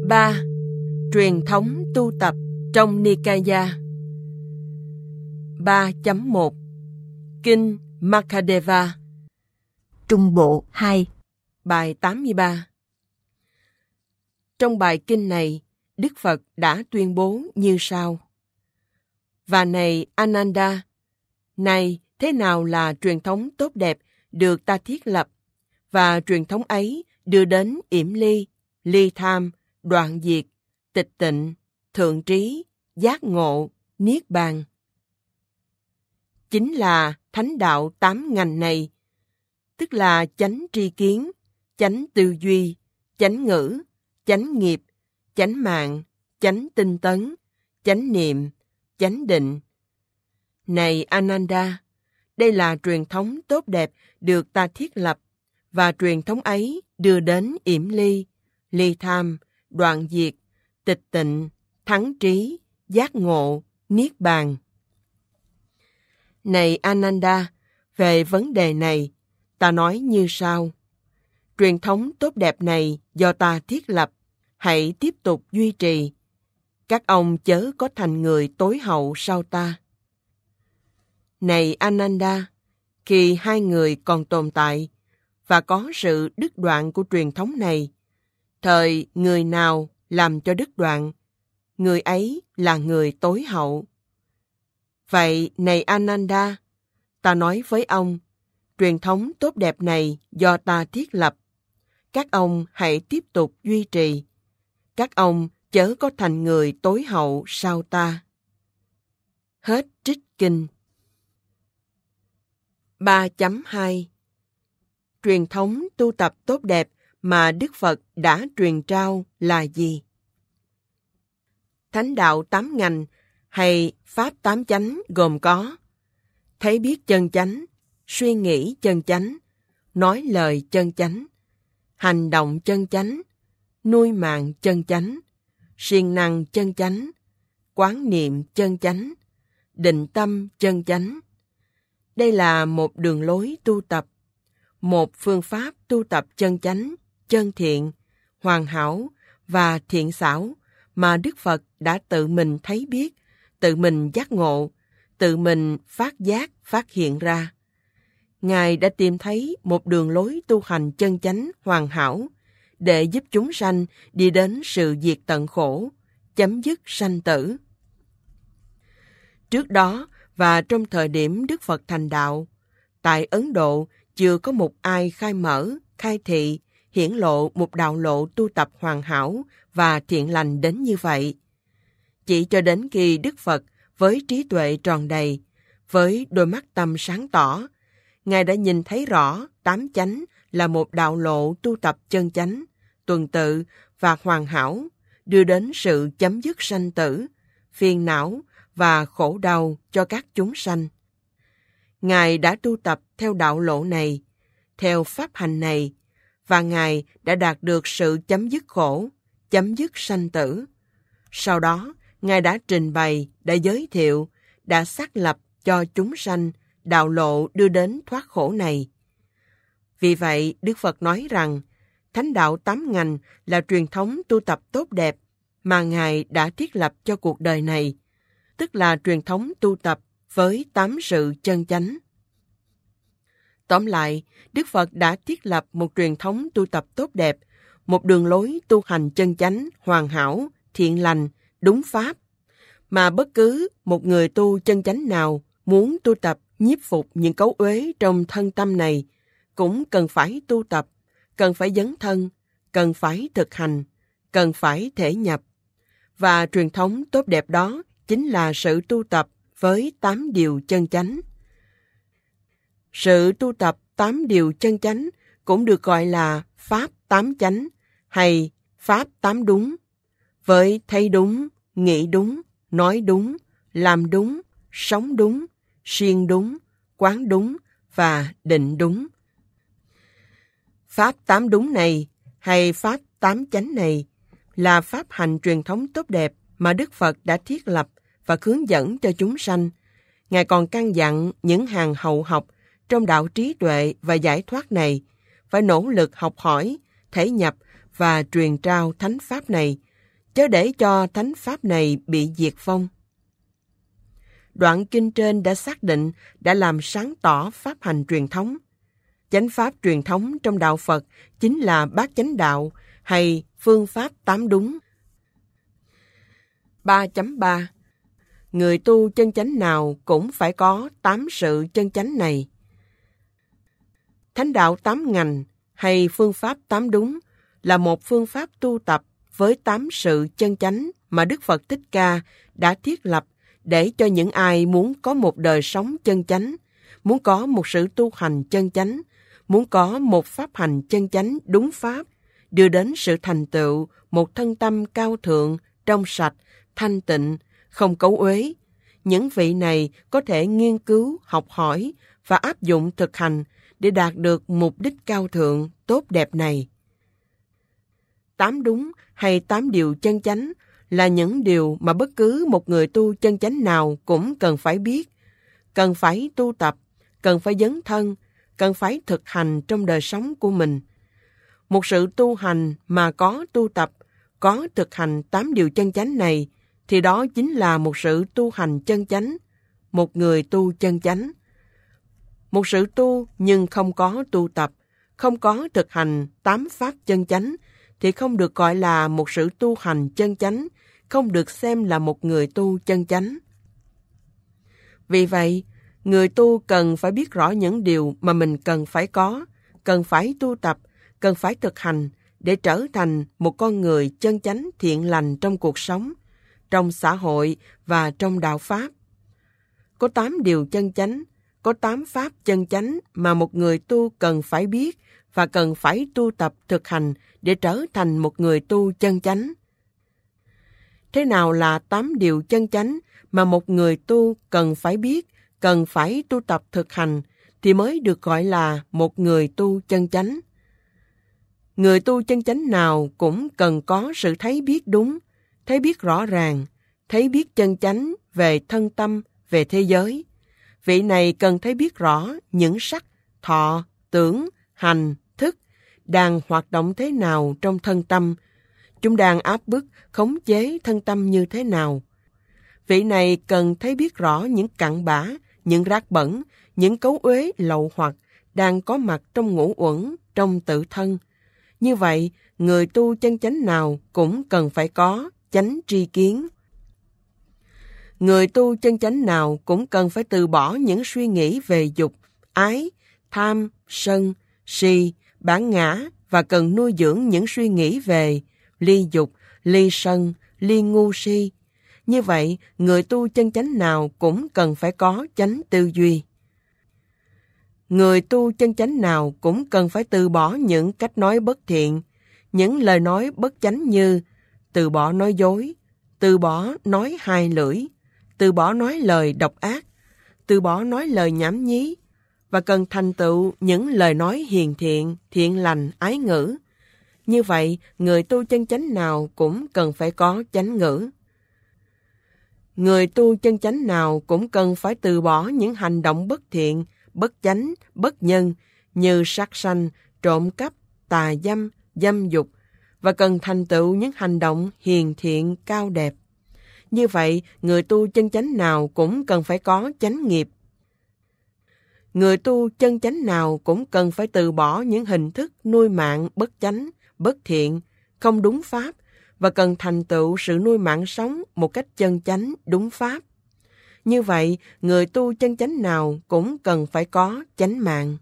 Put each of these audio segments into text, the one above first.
3. Truyền thống tu tập trong Nikaya. 3.1 Kinh Makkhadeva. Trung Bộ 2. Bài 83. Trong bài kinh này, Đức Phật đã tuyên bố như sau. Và này Ananda, này thế nào là truyền thống tốt đẹp được ta thiết lập, và truyền thống ấy đưa đến yểm ly, ly tham, đoạn diệt, tịch tịnh, thượng trí, giác ngộ, niết bàn. Chính là thánh đạo 8 ngành này, tức là chánh tri kiến, chánh tư duy, chánh ngữ, chánh nghiệp, chánh mạng, chánh tinh tấn, chánh niệm, chánh định. Này Ananda, đây là truyền thống tốt đẹp được ta thiết lập, và truyền thống ấy đưa đến yểm ly, ly tham, đoạn diệt, tịch tịnh, thắng trí, giác ngộ, niết bàn. Này Ananda, về vấn đề này, ta nói như sau. Truyền thống tốt đẹp này do ta thiết lập, hãy tiếp tục duy trì. Các ông chớ có thành người tối hậu sau ta. Này Ananda, khi hai người còn tồn tại và có sự đứt đoạn của truyền thống này, thời người nào làm cho đứt đoạn, người ấy là người tối hậu. Vậy, này Ananda, ta nói với ông, truyền thống tốt đẹp này do ta thiết lập. Các ông hãy tiếp tục duy trì. Các ông chớ có thành người tối hậu sau ta. Hết trích kinh. 3.2 Truyền thống tu tập tốt đẹp mà Đức Phật đã truyền trao là gì? Thánh đạo 8 ngành hay Pháp 8 chánh gồm có thấy biết chân chánh, suy nghĩ chân chánh, nói lời chân chánh, hành động chân chánh, nuôi mạng chân chánh, siêng năng chân chánh, quán niệm chân chánh, định tâm chân chánh. Đây là một đường lối tu tập, một phương pháp tu tập chân chánh, chân thiện, hoàn hảo và thiện xảo mà Đức Phật đã tự mình thấy biết, tự mình giác ngộ, tự mình phát giác, phát hiện ra. Ngài đã tìm thấy một đường lối tu hành chân chánh hoàn hảo để giúp chúng sanh đi đến sự diệt tận khổ, chấm dứt sanh tử. Trước đó và trong thời điểm Đức Phật thành đạo, tại Ấn Độ chưa có một ai khai mở, khai thị, hiển lộ một đạo lộ tu tập hoàn hảo và thiện lành đến như vậy. Chỉ cho đến khi Đức Phật với trí tuệ tròn đầy, với đôi mắt tâm sáng tỏ, Ngài đã nhìn thấy rõ 8 chánh là một đạo lộ tu tập chân chánh, tuần tự và hoàn hảo, đưa đến sự chấm dứt sanh tử, phiền não và khổ đau cho các chúng sanh. Ngài đã tu tập theo đạo lộ này, theo pháp hành này, và Ngài đã đạt được sự chấm dứt khổ, chấm dứt sanh tử. Sau đó, Ngài đã trình bày, đã giới thiệu, đã xác lập cho chúng sanh đạo lộ đưa đến thoát khổ này. Vì vậy, Đức Phật nói rằng, Thánh đạo 8 ngành là truyền thống tu tập tốt đẹp mà Ngài đã thiết lập cho cuộc đời này, tức là truyền thống tu tập với 8 sự chân chánh. Tóm lại, Đức Phật đã thiết lập một truyền thống tu tập tốt đẹp, một đường lối tu hành chân chánh, hoàn hảo, thiện lành, đúng pháp, mà bất cứ một người tu chân chánh nào muốn tu tập nhiếp phục những cấu uế trong thân tâm này, cũng cần phải tu tập, cần phải dấn thân, cần phải thực hành, cần phải thể nhập. Và truyền thống tốt đẹp đó chính là sự tu tập với 8 điều chân chánh. Sự tu tập 8 điều chân chánh cũng được gọi là Pháp 8 chánh hay Pháp 8 đúng, với thấy đúng, nghĩ đúng, nói đúng, làm đúng, sống đúng, siêng đúng, quán đúng và định đúng. Pháp 8 đúng này hay Pháp 8 chánh này là pháp hành truyền thống tốt đẹp mà Đức Phật đã thiết lập và hướng dẫn cho chúng sanh. Ngài còn căn dặn những hàng hậu học trong đạo trí tuệ và giải thoát này phải nỗ lực học hỏi, thể nhập và truyền trao thánh pháp này chớ để cho thánh pháp này bị diệt vong. Đoạn kinh trên đã xác định, đã làm sáng tỏ pháp hành truyền thống. Chánh pháp truyền thống trong đạo Phật chính là bát chánh đạo hay phương pháp 8 đúng. 3.3 Người tu chân chánh nào cũng phải có 8 sự chân chánh này. Thánh đạo 8 ngành hay phương pháp 8 đúng là một phương pháp tu tập với 8 sự chân chánh mà Đức Phật Thích Ca đã thiết lập để cho những ai muốn có một đời sống chân chánh, muốn có một sự tu hành chân chánh, muốn có một pháp hành chân chánh đúng pháp, đưa đến sự thành tựu một thân tâm cao thượng, trong sạch, thanh tịnh, không cấu uế. Những vị này có thể nghiên cứu, học hỏi và áp dụng thực hành để đạt được mục đích cao thượng, tốt đẹp này. 8 đúng hay 8 điều chân chánh là những điều mà bất cứ một người tu chân chánh nào cũng cần phải biết, cần phải tu tập, cần phải dấn thân, cần phải thực hành trong đời sống của mình. Một sự tu hành mà có tu tập, có thực hành 8 điều chân chánh này, thì đó chính là một sự tu hành chân chánh, một người tu chân chánh. Một sự tu nhưng không có tu tập, không có thực hành 8 pháp chân chánh, thì không được gọi là một sự tu hành chân chánh, không được xem là một người tu chân chánh. Vì vậy, người tu cần phải biết rõ những điều mà mình cần phải có, cần phải tu tập, cần phải thực hành để trở thành một con người chân chánh thiện lành trong cuộc sống, trong xã hội và trong đạo Pháp. Có 8 điều chân chánh, có 8 pháp chân chánh mà một người tu cần phải biết và cần phải tu tập thực hành để trở thành một người tu chân chánh. Thế nào là 8 điều chân chánh mà một người tu cần phải biết, cần phải tu tập thực hành thì mới được gọi là một người tu chân chánh? Người tu chân chánh nào cũng cần có sự thấy biết đúng, thấy biết rõ ràng, thấy biết chân chánh về thân tâm, về thế giới. Vị này cần thấy biết rõ những sắc, thọ, tưởng, hành, thức đang hoạt động thế nào trong thân tâm, chúng đang áp bức, khống chế thân tâm như thế nào. Vị này cần thấy biết rõ những cặn bã, những rác bẩn, những cấu uế lậu hoặc đang có mặt trong ngũ uẩn, trong tự thân. Như vậy, người tu chân chánh nào cũng cần phải có chánh tri kiến. Người tu chân chánh nào cũng cần phải từ bỏ những suy nghĩ về dục, ái, tham, sân, si, bản ngã và cần nuôi dưỡng những suy nghĩ về ly dục, ly sân, ly ngu si. Như vậy, người tu chân chánh nào cũng cần phải có chánh tư duy. Người tu chân chánh nào cũng cần phải từ bỏ những cách nói bất thiện, những lời nói bất chánh như từ bỏ nói dối, từ bỏ nói hai lưỡi, từ bỏ nói lời độc ác, từ bỏ nói lời nhảm nhí, và cần thành tựu những lời nói hiền thiện, thiện lành, ái ngữ. Như vậy, người tu chân chánh nào cũng cần phải có chánh ngữ. Người tu chân chánh nào cũng cần phải từ bỏ những hành động bất thiện, bất chánh, bất nhân như sát sanh, trộm cắp, tà dâm, dâm dục, và cần thành tựu những hành động hiền thiện, cao đẹp. Như vậy, người tu chân chánh nào cũng cần phải có chánh nghiệp. Người tu chân chánh nào cũng cần phải từ bỏ những hình thức nuôi mạng bất chánh, bất thiện, không đúng pháp, và cần thành tựu sự nuôi mạng sống một cách chân chánh, đúng pháp. Như vậy, người tu chân chánh nào cũng cần phải có chánh mạng.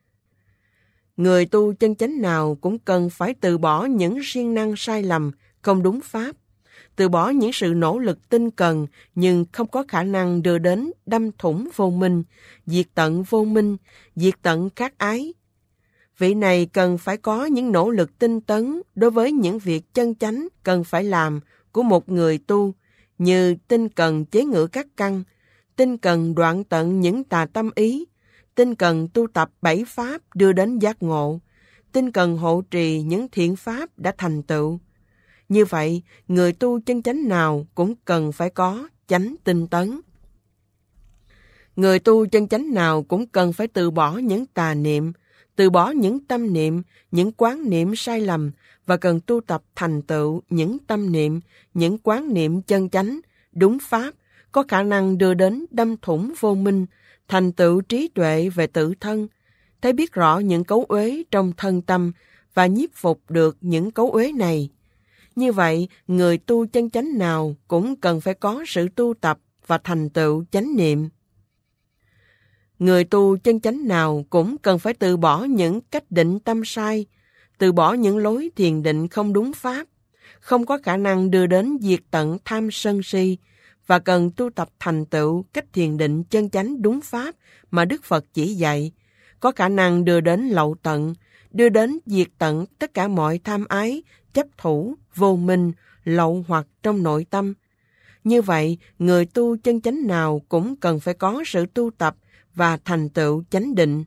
Người tu chân chánh nào cũng cần phải từ bỏ những siêng năng sai lầm, không đúng pháp, từ bỏ những sự nỗ lực tinh cần nhưng không có khả năng đưa đến đâm thủng vô minh, diệt tận vô minh, diệt tận các ái. Vị này cần phải có những nỗ lực tinh tấn đối với những việc chân chánh cần phải làm của một người tu, như tinh cần chế ngự các căn, tinh cần đoạn tận những tà tâm ý, tinh cần tu tập 7 pháp đưa đến giác ngộ, tinh cần hộ trì những thiện pháp đã thành tựu. Như vậy, người tu chân chánh nào cũng cần phải có chánh tinh tấn. Người tu chân chánh nào cũng cần phải từ bỏ những tà niệm, từ bỏ những tâm niệm, những quán niệm sai lầm và cần tu tập thành tựu những tâm niệm, những quán niệm chân chánh, đúng pháp, có khả năng đưa đến đâm thủng vô minh, thành tựu trí tuệ về tự thân, thấy biết rõ những cấu uế trong thân tâm và nhiếp phục được những cấu uế này. Như vậy, người tu chân chánh nào cũng cần phải có sự tu tập và thành tựu chánh niệm. Người tu chân chánh nào cũng cần phải từ bỏ những cách định tâm sai, từ bỏ những lối thiền định không đúng pháp, không có khả năng đưa đến diệt tận tham sân si, và cần tu tập thành tựu cách thiền định chân chánh đúng pháp mà Đức Phật chỉ dạy, có khả năng đưa đến lậu tận, đưa đến diệt tận tất cả mọi tham ái, chấp thủ, vô minh, lậu hoặc trong nội tâm. Như vậy, người tu chân chánh nào cũng cần phải có sự tu tập và thành tựu chánh định.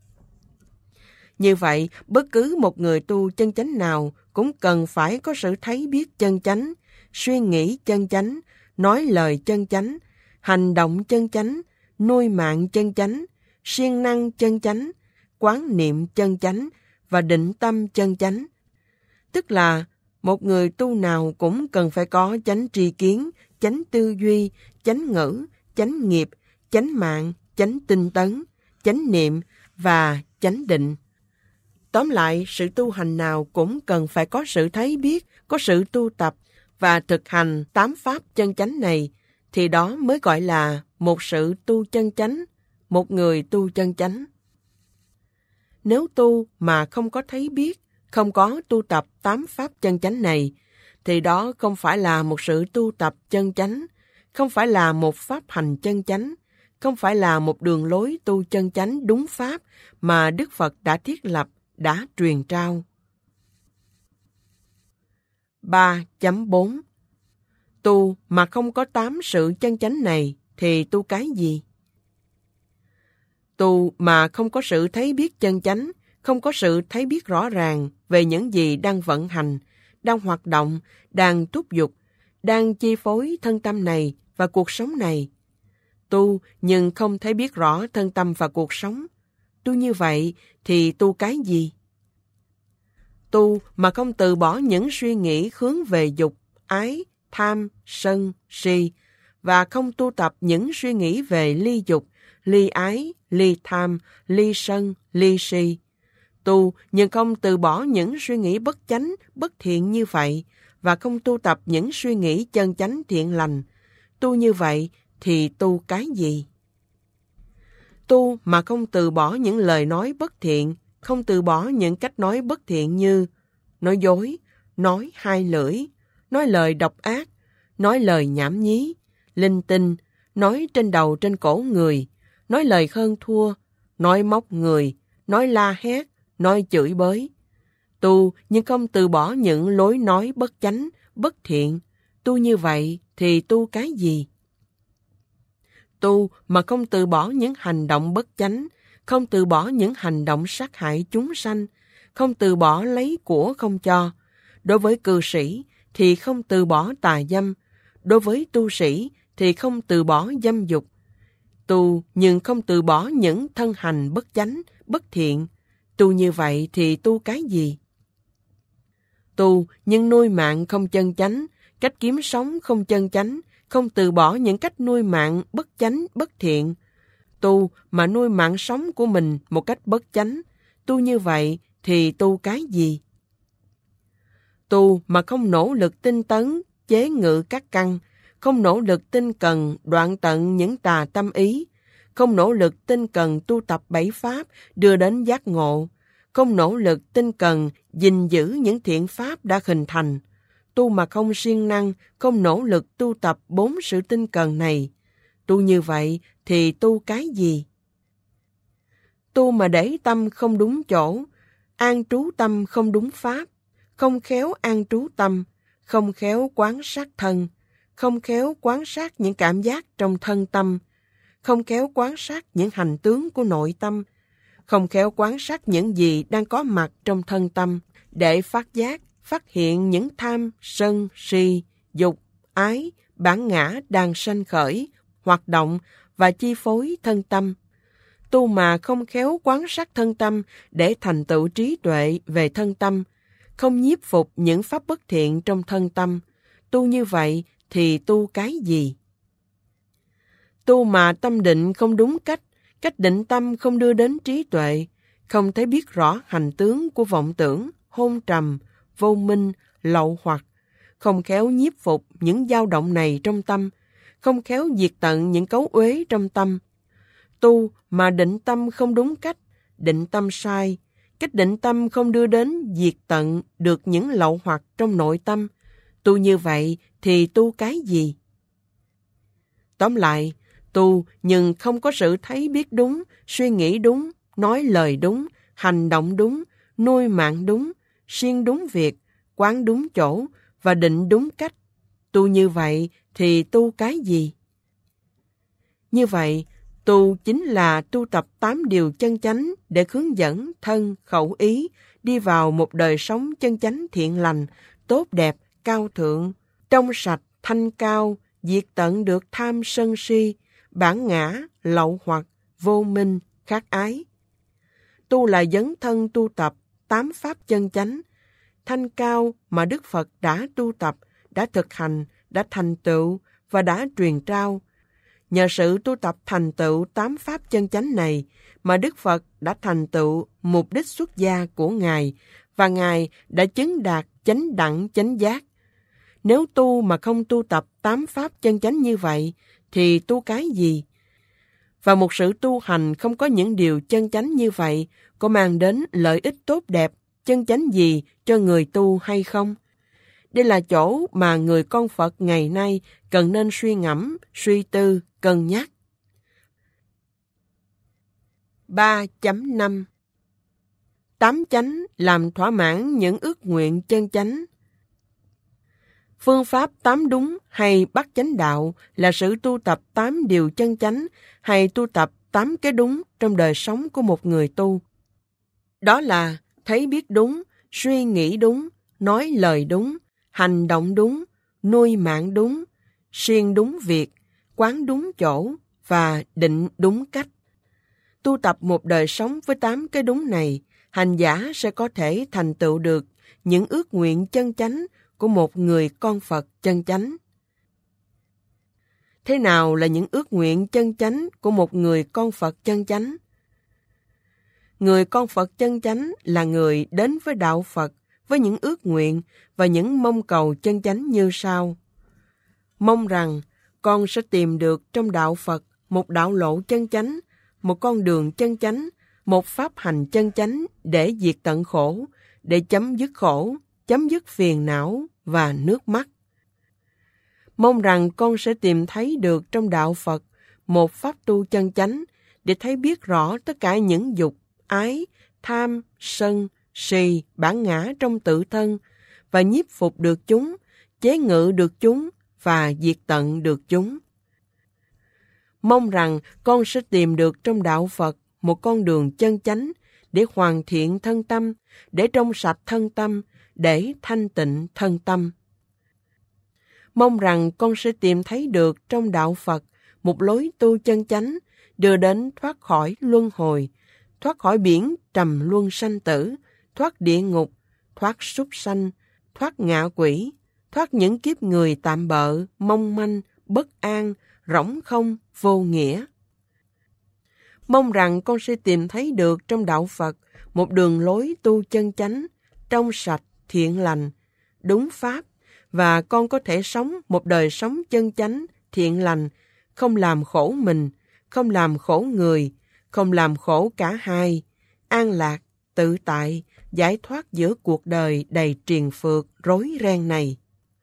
Như vậy, bất cứ một người tu chân chánh nào cũng cần phải có sự thấy biết chân chánh, suy nghĩ chân chánh, nói lời chân chánh, hành động chân chánh, nuôi mạng chân chánh, siêng năng chân chánh, quán niệm chân chánh và định tâm chân chánh. Tức là, một người tu nào cũng cần phải có chánh tri kiến, chánh tư duy, chánh ngữ, chánh nghiệp, chánh mạng, chánh tinh tấn, chánh niệm và chánh định. Tóm lại, sự tu hành nào cũng cần phải có sự thấy biết, có sự tu tập và thực hành 8 pháp chân chánh này, thì đó mới gọi là một sự tu chân chánh, một người tu chân chánh. Nếu tu mà không có thấy biết, không có tu tập 8 pháp chân chánh này, thì đó không phải là một sự tu tập chân chánh, không phải là một pháp hành chân chánh, không phải là một đường lối tu chân chánh đúng pháp mà Đức Phật đã thiết lập, đã truyền trao. 3.4 Tu mà không có 8 sự chân chánh này thì tu cái gì? Tu mà không có sự thấy biết chân chánh, không có sự thấy biết rõ ràng về những gì đang vận hành, đang hoạt động, đang thúc giục, đang chi phối thân tâm này và cuộc sống này. Tu nhưng không thấy biết rõ thân tâm và cuộc sống. Tu như vậy thì tu cái gì? Tu mà không từ bỏ những suy nghĩ hướng về dục, ái, tham, sân, si, và không tu tập những suy nghĩ về ly dục, ly ái, ly tham, ly sân, ly si. Tu nhưng không từ bỏ những suy nghĩ bất chánh, bất thiện như vậy, và không tu tập những suy nghĩ chân chánh thiện lành. Tu như vậy thì tu cái gì? Tu mà không từ bỏ những lời nói bất thiện, không từ bỏ những cách nói bất thiện như nói dối, nói hai lưỡi, nói lời độc ác, nói lời nhảm nhí, linh tinh, nói trên đầu trên cổ người, nói lời hơn thua, nói móc người, nói la hét, nói chửi bới. Tu nhưng không từ bỏ những lối nói bất chánh, bất thiện. Tu như vậy thì tu cái gì? Tu mà không từ bỏ những hành động bất chánh, không từ bỏ những hành động sát hại chúng sanh, không từ bỏ lấy của không cho. Đối với cư sĩ thì không từ bỏ tà dâm, đối với tu sĩ thì không từ bỏ dâm dục. Tu nhưng không từ bỏ những thân hành bất chánh, bất thiện. Tu như vậy thì tu cái gì? Tu nhưng nuôi mạng không chân chánh, cách kiếm sống không chân chánh, không từ bỏ những cách nuôi mạng bất chánh, bất thiện. Tu mà nuôi mạng sống của mình một cách bất chánh. Tu như vậy thì tu cái gì? Tu mà không nỗ lực tinh tấn, chế ngự các căn, không nỗ lực tinh cần đoạn tận những tà tâm ý, không nỗ lực tinh cần tu tập 7 pháp đưa đến giác ngộ, không nỗ lực tinh cần gìn giữ những thiện pháp đã hình thành. Tu mà không siêng năng, không nỗ lực tu tập 4 sự tinh cần này. Tu như vậy thì tu cái gì? Tu mà để tâm không đúng chỗ, an trú tâm không đúng pháp, không khéo an trú tâm, không khéo quán sát thân, không khéo quán sát những cảm giác trong thân tâm, không khéo quan sát những hành tướng của nội tâm, không khéo quan sát những gì đang có mặt trong thân tâm để phát giác, phát hiện những tham, sân, si, dục, ái, bản ngã đang sanh khởi, hoạt động và chi phối thân tâm. Tu mà không khéo quán sát thân tâm để thành tựu trí tuệ về thân tâm, không nhiếp phục những pháp bất thiện trong thân tâm, tu như vậy thì tu cái gì? Tu mà tâm định không đúng cách, cách định tâm không đưa đến trí tuệ, không thấy biết rõ hành tướng của vọng tưởng, hôn trầm, vô minh, lậu hoặc, không khéo nhiếp phục những dao động này trong tâm, không khéo diệt tận những cấu uế trong tâm. Tu mà định tâm không đúng cách, định tâm sai, cách định tâm không đưa đến diệt tận được những lậu hoặc trong nội tâm, tu như vậy thì tu cái gì? Tóm lại, tu nhưng không có sự thấy biết đúng, suy nghĩ đúng, nói lời đúng, hành động đúng, nuôi mạng đúng, siêng đúng việc, quán đúng chỗ và định đúng cách. Tu như vậy thì tu cái gì? Như vậy, tu chính là tu tập 8 điều chân chánh để hướng dẫn thân, khẩu, ý đi vào một đời sống chân chánh thiện lành, tốt đẹp, cao thượng, trong sạch, thanh cao, diệt tận được tham sân si, bản ngã, lậu hoặc, vô minh, khát ái. Tu là dấn thân tu tập 8 pháp chân chánh, thanh cao mà Đức Phật đã tu tập, đã thực hành, đã thành tựu và đã truyền trao. Nhờ sự tu tập thành tựu 8 pháp chân chánh này mà Đức Phật đã thành tựu mục đích xuất gia của Ngài và Ngài đã chứng đạt chánh đẳng chánh giác. Nếu tu mà không tu tập 8 pháp chân chánh như vậy thì tu cái gì? Và một sự tu hành không có những điều chân chánh như vậy có mang đến lợi ích tốt đẹp, chân chánh gì cho người tu hay không? Đây là chỗ mà người con Phật ngày nay cần nên suy ngẫm, suy tư, cân nhắc. 3.5 8 chánh làm thỏa mãn những ước nguyện chân chánh. Phương pháp 8 đúng hay bắt chánh đạo là sự tu tập 8 điều chân chánh hay tu tập 8 cái đúng trong đời sống của một người tu. Đó là thấy biết đúng, suy nghĩ đúng, nói lời đúng, hành động đúng, nuôi mạng đúng, siêng đúng việc, quán đúng chỗ và định đúng cách. Tu tập một đời sống với 8 cái đúng này, hành giả sẽ có thể thành tựu được những ước nguyện chân chánh của một người con Phật chân chánh. Thế nào là những ước nguyện chân chánh của một người con Phật chân chánh? Người con Phật chân chánh là người đến với đạo Phật với những ước nguyện và những mong cầu chân chánh như sau. Mong rằng con sẽ tìm được trong đạo Phật một đạo lộ chân chánh, một con đường chân chánh, một pháp hành chân chánh để diệt tận khổ, để chấm dứt khổ, chấm dứt phiền não và nước mắt. Mong rằng con sẽ tìm thấy được trong đạo Phật một pháp tu chân chánh để thấy biết rõ tất cả những dục, ái, tham, sân, si, bản ngã trong tự thân và nhiếp phục được chúng, chế ngự được chúng và diệt tận được chúng. Mong rằng con sẽ tìm được trong đạo Phật một con đường chân chánh để hoàn thiện thân tâm, để trong sạch thân tâm, để thanh tịnh thân tâm. Mong rằng con sẽ tìm thấy được trong đạo Phật một lối tu chân chánh đưa đến thoát khỏi luân hồi, thoát khỏi biển trầm luân sanh tử, thoát địa ngục, thoát súc sanh, thoát ngạ quỷ, thoát những kiếp người tạm bợ, mong manh, bất an, rỗng không, vô nghĩa. Mong rằng con sẽ tìm thấy được trong đạo Phật một đường lối tu chân chánh, trong sạch, thiện lành, đúng pháp, và con có thể sống một đời sống chân chánh, thiện lành, không làm khổ mình, không làm khổ người, không làm khổ cả hai, an lạc, tự tại, giải thoát giữa cuộc đời đầy triền phược, rối ren này.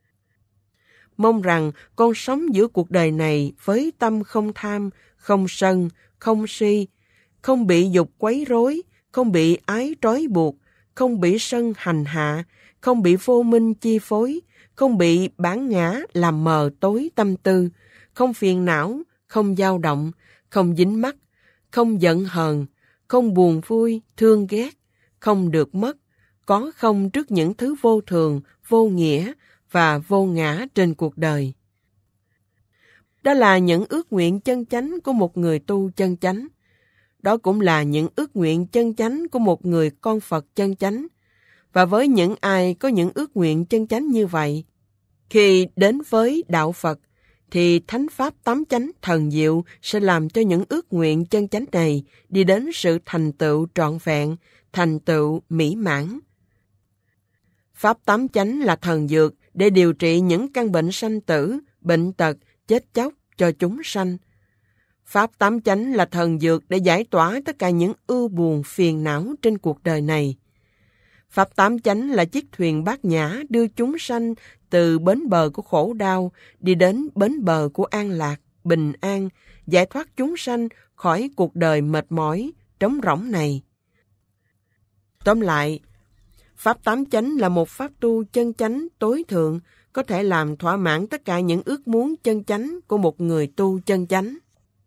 Mong rằng con sống giữa cuộc đời này với tâm không tham, không sân, không si, không bị dục quấy rối, không bị ái trói buộc, không bị sân hành hạ, không bị vô minh chi phối, không bị bản ngã làm mờ tối tâm tư, không phiền não, không dao động, không dính mắc, không giận hờn, không buồn vui, thương ghét, không được mất, có không trước những thứ vô thường, vô nghĩa và vô ngã trên cuộc đời. Đó là những ước nguyện chân chánh của một người tu chân chánh. Đó cũng là những ước nguyện chân chánh của một người con Phật chân chánh. Và với những ai có những ước nguyện chân chánh như vậy, khi đến với đạo Phật, thì Thánh Pháp Tám Chánh thần diệu sẽ làm cho những ước nguyện chân chánh này đi đến sự thành tựu trọn vẹn, thành tựu mỹ mãn. Pháp Tám Chánh là thần dược để điều trị những căn bệnh sanh tử, bệnh tật, chết chóc cho chúng sanh. Pháp Tám Chánh là thần dược để giải tỏa tất cả những ưu buồn phiền não trên cuộc đời này. Pháp Tám Chánh là chiếc thuyền bát nhã đưa chúng sanh từ bến bờ của khổ đau đi đến bến bờ của an lạc, bình an, giải thoát chúng sanh khỏi cuộc đời mệt mỏi, trống rỗng này. Tóm lại, Pháp Tám Chánh là một pháp tu chân chánh tối thượng, có thể làm thỏa mãn tất cả những ước muốn chân chánh của một người tu chân chánh.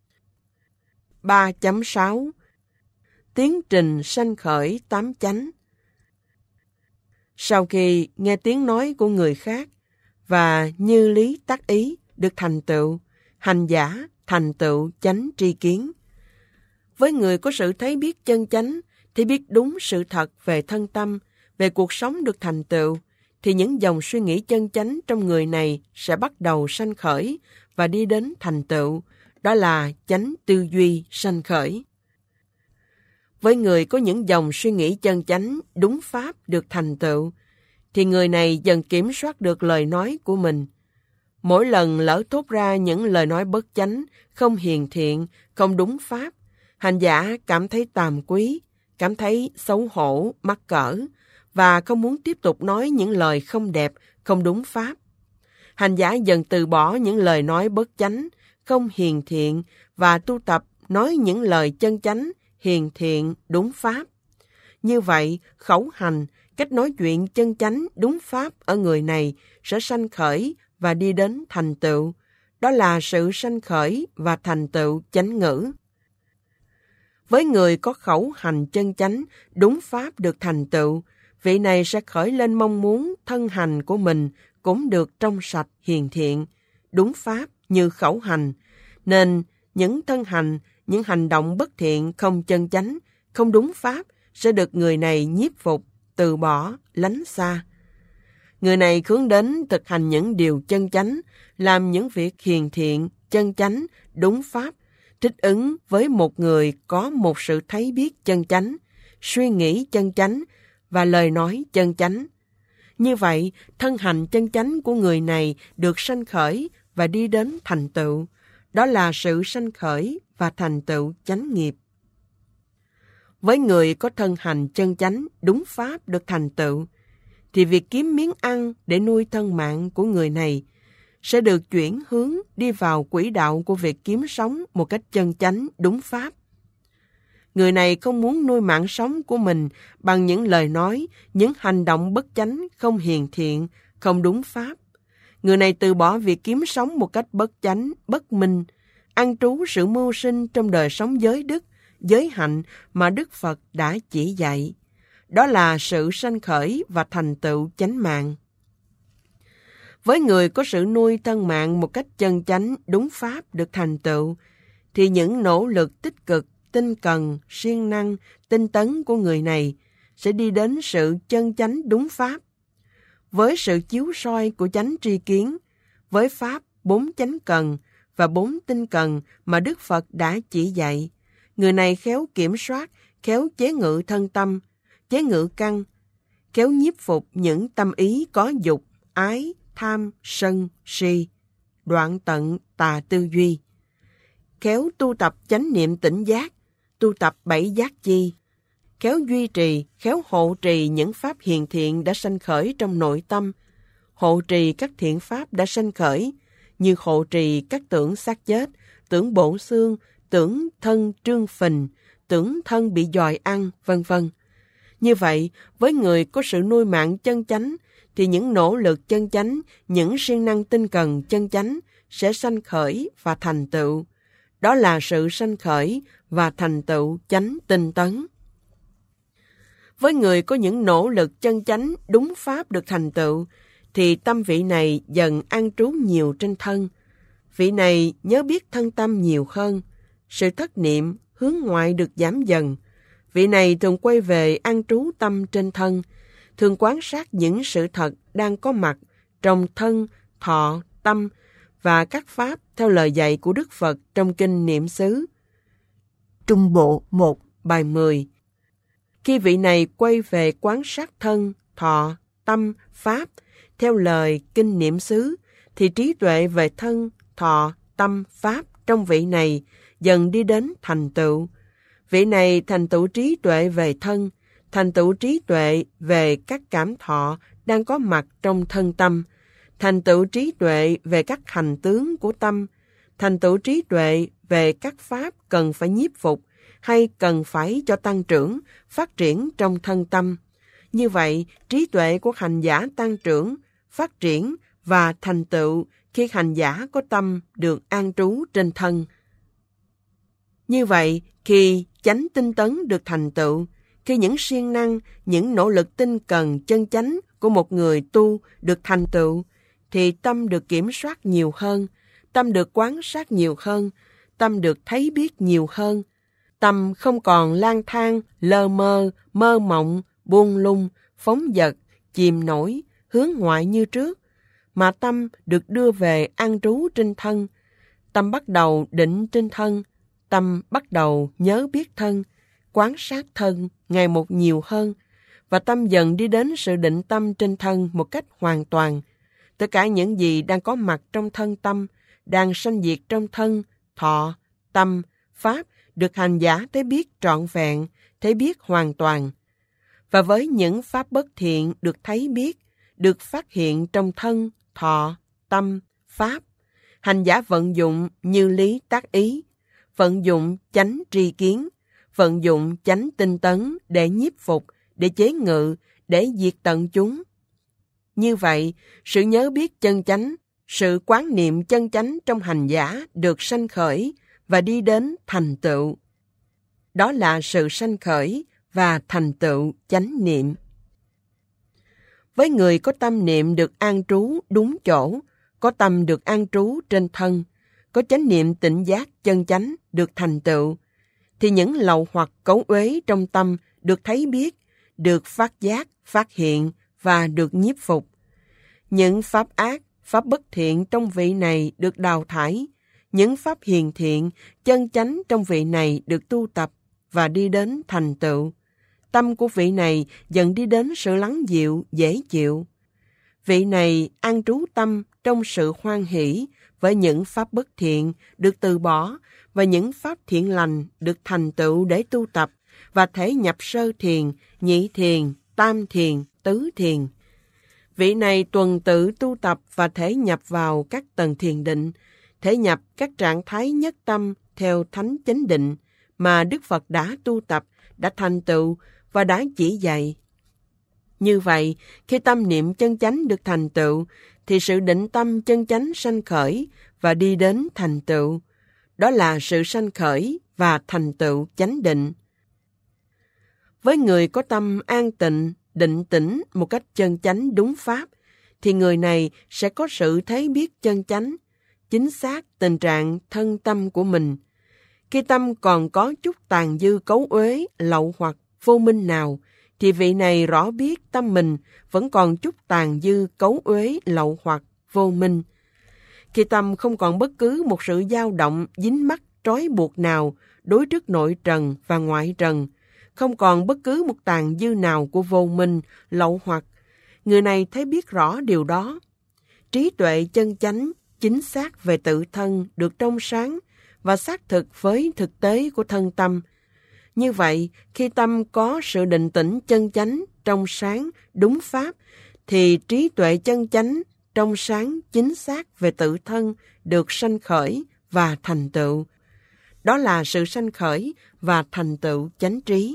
3.6 Tiến trình sanh khởi tám chánh. Sau khi nghe tiếng nói của người khác và như lý tác ý được thành tựu, hành giả thành tựu chánh tri kiến. Với người có sự thấy biết chân chánh thì biết đúng sự thật về thân tâm, về cuộc sống được thành tựu, thì những dòng suy nghĩ chân chánh trong người này sẽ bắt đầu sanh khởi và đi đến thành tựu, đó là chánh tư duy sanh khởi. Với người có những dòng suy nghĩ chân chánh, đúng pháp được thành tựu, thì người này dần kiểm soát được lời nói của mình. Mỗi lần lỡ thốt ra những lời nói bất chánh, không hiền thiện, không đúng pháp, hành giả cảm thấy tàm quý, cảm thấy xấu hổ, mắc cỡ, và không muốn tiếp tục nói những lời không đẹp, không đúng pháp. Hành giả dần từ bỏ những lời nói bất chánh, không hiền thiện và tu tập nói những lời chân chánh, hiền thiện, đúng pháp. Như vậy, khẩu hành, cách nói chuyện chân chánh, đúng pháp ở người này sẽ sanh khởi và đi đến thành tựu. Đó là sự sanh khởi và thành tựu chánh ngữ. Với người có khẩu hành chân chánh, đúng pháp được thành tựu, vị này sẽ khởi lên mong muốn thân hành của mình cũng được trong sạch hiền thiện, đúng pháp như khẩu hành, nên những thân hành, những hành động bất thiện không chân chánh, không đúng pháp sẽ được người này nhiếp phục, từ bỏ, lánh xa. Người này hướng đến thực hành những điều chân chánh, làm những việc hiền thiện, chân chánh, đúng pháp, thích ứng với một người có một sự thấy biết chân chánh, suy nghĩ chân chánh và lời nói chân chánh. Như vậy, thân hành chân chánh của người này được sanh khởi và đi đến thành tựu. Đó là sự sanh khởi và thành tựu chánh nghiệp. Với người có thân hành chân chánh, đúng pháp được thành tựu, thì việc kiếm miếng ăn để nuôi thân mạng của người này sẽ được chuyển hướng đi vào quỹ đạo của việc kiếm sống một cách chân chánh, đúng pháp. Người này không muốn nuôi mạng sống của mình bằng những lời nói, những hành động bất chánh, không hiền thiện, không đúng pháp. Người này từ bỏ việc kiếm sống một cách bất chánh, bất minh, ăn trú sự mưu sinh trong đời sống giới đức, giới hạnh mà Đức Phật đã chỉ dạy. Đó là sự sanh khởi và thành tựu chánh mạng. Với người có sự nuôi thân mạng một cách chân chánh, đúng pháp được thành tựu, thì những nỗ lực tích cực, tinh cần, siêng năng, tinh tấn của người này sẽ đi đến sự chân chánh đúng pháp. Với sự chiếu soi của chánh tri kiến, với pháp 4 chánh cần và 4 tinh cần mà Đức Phật đã chỉ dạy, người này khéo kiểm soát, khéo chế ngự thân tâm, chế ngự căn, khéo nhiếp phục những tâm ý có dục, ái, tham, sân, si, đoạn tận tà tư duy, khéo tu tập chánh niệm tỉnh giác, tu tập 7 giác chi, khéo duy trì, khéo hộ trì những pháp hiền thiện đã sanh khởi trong nội tâm, hộ trì các thiện pháp đã sanh khởi, như hộ trì các tưởng xác chết, tưởng bộ xương, tưởng thân trương phình, tưởng thân bị dòi ăn, vân vân. Như vậy, với người có sự nuôi mạng chân chánh, thì những nỗ lực chân chánh, những siêng năng tinh cần chân chánh sẽ sanh khởi và thành tựu. Đó là sự sanh khởi và thành tựu chánh tinh tấn. Với người có những nỗ lực chân chánh, đúng pháp được thành tựu, thì tâm vị này dần an trú nhiều trên thân. Vị này nhớ biết thân tâm nhiều hơn. Sự thất niệm, hướng ngoại được giảm dần. Vị này thường quay về an trú tâm trên thân, thường quan sát những sự thật đang có mặt trong thân, thọ, tâm và các pháp theo lời dạy của Đức Phật trong Kinh Niệm xứ. Trung Bộ 1. Bài 10. Khi vị này quay về quan sát thân, thọ, tâm, pháp theo lời Kinh Niệm xứ, thì trí tuệ về thân, thọ, tâm, pháp trong vị này dần đi đến thành tựu. Vị này thành tựu trí tuệ về thân, thành tựu trí tuệ về các cảm thọ đang có mặt trong thân tâm, thành tựu trí tuệ về các hành tướng của tâm, thành tựu trí tuệ về các pháp cần phải nhiếp phục hay cần phải cho tăng trưởng, phát triển trong thân tâm. Như vậy, trí tuệ của hành giả tăng trưởng, phát triển và thành tựu khi hành giả có tâm được an trú trên thân. Như vậy, khi chánh tinh tấn được thành tựu, khi những siêng năng, những nỗ lực tinh cần chân chánh của một người tu được thành tựu, thì tâm được kiểm soát nhiều hơn, tâm được quan sát nhiều hơn, tâm được thấy biết nhiều hơn. Tâm không còn lang thang, lơ mơ, mơ mộng, buông lung, phóng dật, chìm nổi, hướng ngoại như trước, mà tâm được đưa về an trú trên thân. Tâm bắt đầu định trên thân, tâm bắt đầu nhớ biết thân, quan sát thân ngày một nhiều hơn, và tâm dần đi đến sự định tâm trên thân một cách hoàn toàn. Tất cả những gì đang có mặt trong thân tâm, đang sanh diệt trong thân, thọ, tâm, pháp, được hành giả thấy biết trọn vẹn, thấy biết hoàn toàn. Và với những pháp bất thiện được thấy biết, được phát hiện trong thân, thọ, tâm, pháp, hành giả vận dụng như lý tác ý, vận dụng chánh tri kiến, vận dụng chánh tinh tấn để nhiếp phục, để chế ngự, để diệt tận chúng. Như vậy, sự nhớ biết chân chánh, sự quán niệm chân chánh trong hành giả được sanh khởi và đi đến thành tựu. Đó là sự sanh khởi và thành tựu chánh niệm. Với người có tâm niệm được an trú đúng chỗ, có tâm được an trú trên thân, có chánh niệm tỉnh giác chân chánh được thành tựu, thì những lậu hoặc cấu uế trong tâm được thấy biết, được phát giác, phát hiện và được nhiếp phục. Những pháp ác, pháp bất thiện trong vị này được đào thải, những pháp hiền thiện, chân chánh trong vị này được tu tập và đi đến thành tựu. Tâm của vị này dần đi đến sự lắng dịu, dễ chịu. Vị này an trú tâm trong sự hoan hỷ với những pháp bất thiện được từ bỏ và những pháp thiện lành được thành tựu để tu tập và thể nhập sơ thiền, nhị thiền, tam thiền, tứ thiền. Vị này tuần tự tu tập và thể nhập vào các tầng thiền định, thể nhập các trạng thái nhất tâm theo thánh chánh định mà Đức Phật đã tu tập, đã thành tựu và đã chỉ dạy. Như vậy, khi tâm niệm chân chánh được thành tựu, thì sự định tâm chân chánh sanh khởi và đi đến thành tựu. Đó là sự sanh khởi và thành tựu chánh định. Với người có tâm an tịnh, định tĩnh một cách chân chánh đúng pháp, thì người này sẽ có sự thấy biết chân chánh, chính xác tình trạng thân tâm của mình. Khi tâm còn có chút tàn dư cấu uế, lậu hoặc vô minh nào, thì vị này rõ biết tâm mình vẫn còn chút tàn dư cấu uế, lậu hoặc vô minh. Khi tâm không còn bất cứ một sự dao động, dính mắc, trói buộc nào đối trước nội trần và ngoại trần, không còn bất cứ một tàn dư nào của vô minh, lậu hoặc, người này thấy biết rõ điều đó. Trí tuệ chân chánh, chính xác về tự thân được trong sáng và xác thực với thực tế của thân tâm. Như vậy, khi tâm có sự định tĩnh chân chánh, trong sáng, đúng pháp, thì trí tuệ chân chánh, trong sáng, chính xác về tự thân được sanh khởi và thành tựu. Đó là sự sanh khởi và thành tựu chánh trí.